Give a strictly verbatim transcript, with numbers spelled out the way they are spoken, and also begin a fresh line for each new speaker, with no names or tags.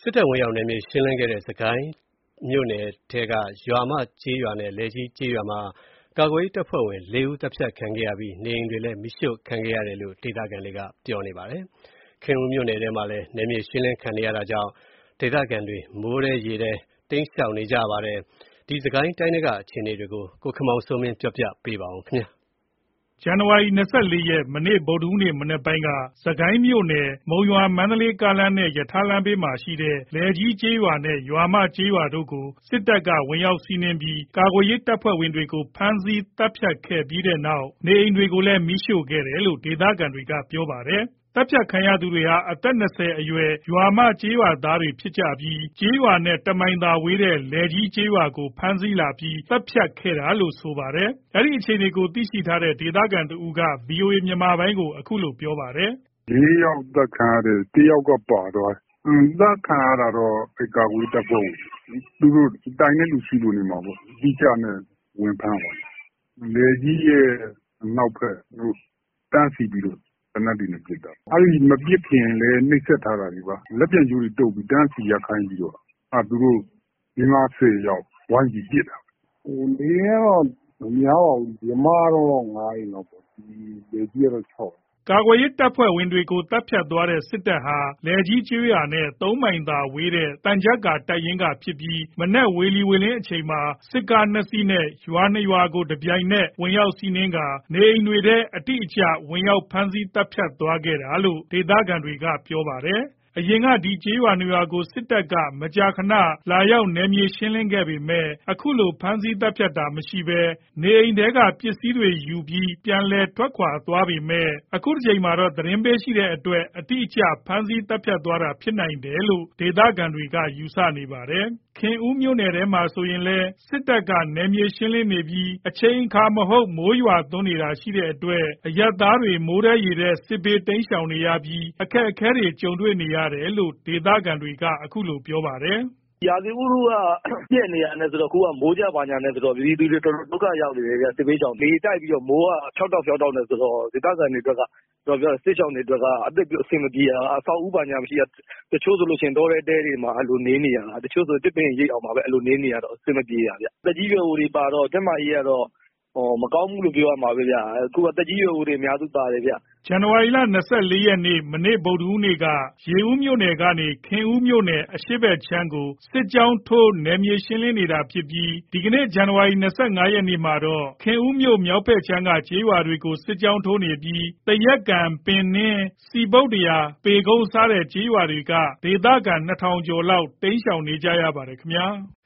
စစ်တပ်ဝင်ရောက်နယ်မြေရှင်းလင်းခဲ့တဲ့စစ်ကိုင်းမြို့နယ်ထဲကရွာမကျေးရွာနဲ့လယ်ကြီးကျေးရွာမှာကာကွယ်ရေးတပ်ဖွဲ့ဝင်လေးဦးသတ်ဖြတ်ခံခဲ့ရပြီးနေအိမ်တွေလည်းမီးရှို့ခံခဲ့ရတယ်လို့ဒေသခံတွေကပြောနေပါတယ်။ခင်ဦးမြို့နယ်ထဲမှာလည်းနယ်မြေရှင်းလင်းခံနေရတာကြောင့်ဒေသခံတွေမိုးထဲရေထဲတိမ်းရှောင်နေကြပါတယ်။ဒီစစ်ကိုင်းတိုင်းတွေကအခြေအနေတွေကိုကိုခင်မောင်စိုးမင်းပြောပြပေးပါဦးခင်ဗျာ။
ဇန်နဝါရီလ ၂၄ ရက်မနေ့ဗုဒ္ဓဟူးနေ့မနက်ပိုင်းကစစ်ကိုင်းမြို့နယ်မုံရွာမန္တလေးကားလမ်းနဲ့ရထားလမ်းဘေးမှာရှိတဲ့လယ်ကြီးကျေးရွာနဲ့ရွာမကျေးရွာတို့ကိုစစ်တပ်ကဝင်ရောက်စီးနင်းပြီးကာကွယ်ရေးတပ်ဖွဲ့ဝင်တွေကိုဖမ်းဆီးတပ်ဖြတ်ခဲ့ပြီးတဲ့နောက်နေအိမ်တွေကိုလည်းမီးရှို့ခဲ့တယ်လို့ဒေသခံတွေကပြောပါတယ်။တပ်ဖြတ်ခံရသူတွေဟာအသက် ၂၀ အရွယ်ရွာမကျေးရွာသားတွေဖြစ်ကြပြီးကျေးရွာနဲ့တမိုင်သာဝေးတဲ့လယ်ကြီးကျေးရွာကိုဖမ်းဆီးလာပြီးတပ်ဖြတ်ခဲ့တာလို့ဆိုပါတယ်။အဲဒီအခြေအနေကိုသိရှိထားတဲ့ဒေသခံတဦးက ဗွီအိုအေမြန်မာပိုင်းကိုအခုလိုပြောပါတယ်
။လေးယောက်သက်ခံရတယ်တယောက်ကပါသွားတယ်။သက်ခံရတာတော့ကာကွယ်တပ်ဖွဲ့သူတို့တိုင်တဲ့လူရှိလို့နေမှာပေါ့။ဒီကြနဲ့ဝင်ဖမ်းသွားတယ်။လယ်ကြီးရဲ့နောက်ဖက်သူတန်းစီပြီးတော့တနတ်တွေနဲ့ပြစ်တာ။အဲဒီမပြစ်ခင်လည်းနှိပ်စက်ထားတာတွေပါ။လက်ပြန်ကြိုးတွေတုပ်ပြီးတန်းစီရခိုင်းပြီးတော့အဲသူတို့ငါးဆယ်ယောက်ဝိုင်းပြီးပြစ်တာ
။ဟိုနေတော့မများပါဘူးဒီမှာတော့ငါးရင်တော့ပေါ့ဒီလေကြီးတော့၆
ကာကွယ်ရေးတပ်ဖွဲ့ဝင်တွေကိုတပ်ဖြတ်သွားတဲ့စစ်တပ်ဟာလယ်ကြီးကျွော်နဲ့သုံးမိုင်သာဝေးတဲ့တန်ကြပ်ကာတပ်ရင်းကဖြစ်ပြီးမနက်ဝေလီဝေလင်းအချိန်မှာစစ်ကားနှစ်စီးနဲ့ရွာနှစ်ရွာကိုတပြိုင်နက်ဝင်ရောက်စီးနင်းကာနေအိမ်တွေထဲအတိအကျဝင်ရောက်ဖမ်းဆီးတပ်ဖြတ်သွားခဲ့တာလို့ဒေသခံတွေကပြောပါတယ်။အရင်ကဒီကျေးရွာနေရာကိုစစ်တပ်ကမကြာခဏလာရောက်နယ်မြေရှင်းလင်းခဲ့ပေမဲ့အခုလိုဖမ်းဆီးတပ်ဖြတ်တာမရှိဘဲနေအိမ်ထဲကပစ္စည်းတွေယူပြီးပြန်လည်ထွက်ခွာသွားပေမဲ့အခုတစ်ချိန်မှာတော့သတင်းပေးရှိတဲ့အတွက်အတိအကျဖမ်းဆီးတပ်ဖြတ်သွားတာဖြစ်နိုင်တယ်လို့ဒေသခံတွေကယူဆနေပါတယ်။ခင်ဦးမြို့နယ်ထဲမှာဆိုရင်လည်းစစ်တပ်ကနယ်မြေရှင်းလင်းနေပြီးအချိန်အခါမဟုတ်မိုးရွာသွန်းနေတာရှိတဲ့အတွက်အရပ်သားတွေမိုးထဲရေထဲစစ်ဘေးတိမ်းရှောင်နေရပြီးအခက်အခဲတွေကြုံတွေ့နေရတယ်လို့ဒေသခံတွေကအခုလိုပြောပါတယ်
။ရာသီဥတုကပြည့်နေရတယ်ဆိုတော့ခုကမိုးကြပါညာနဲ့ဆိုတော့ပြည်သူတွေတော်တော်ဒုက္ခရောက်နေတယ်ဗျစစ်ဘေးရှောင်နေတိုက်ပြီးတော့မိုးကဖြောက်တော့ဖြောက်တော့နေဆိုတော့ဒေသခံတွေအတွက်ကတော့ပြောစစ်ရှောင်တွေအတွက်ကအသက်အဆင်မပြေတာအဆောက်အဦပါညာမရှိတချို့ဆိုလို့ရှိရင်တောထဲတဲတွေမှာအဲ့လိုနေနေရတာတချို့ဆိုတစ်ပင်ရိပ်အောင်မှာပဲအဲ့လိုနေနေရတော့အဆင်မပြေရဗျတက်ကြီးရွယ်အိုတွေပါတော့တက်မကြီးကတော့ဟောမကောင်းဘူးလို့ပြောရမှာပဲဗျအခုကတက်ကြီးရွယ်အိုတွေအများစုပါတယ်ဗျ
ဇန်နဝါရီလ ၂၄ ရက်နေ့မနေ့ဗုဒ္ဓဟူးနေ့ကရေဦးမြို့နယ်ကနေခင်ဦးမြို့နယ်အရှေ့ဘက်ခြမ်းကိုစစ်ကြောင်းထိုးနယ်မြေရှင်းလင်းနေတာဖြစ်ပြီးဒီကနေ့ဇန်နဝါရီ ၂၅ ရက်နေ့မှာတော့ခင်ဦးမြို့မြောက်ဘက်ခြမ်းကကျေးရွာတွေကိုစစ်ကြောင်းထိုးနေပြီးတရက်ကံပင်နင်းစီပုတ်တရာပေကုန်းစားတဲ့ကျေးရွာတွေကဒေသခံနှစ်ထောင်ကျော်လောက်တိမ်းရှောင်နေကြရပါတယ်ခင်ဗျာ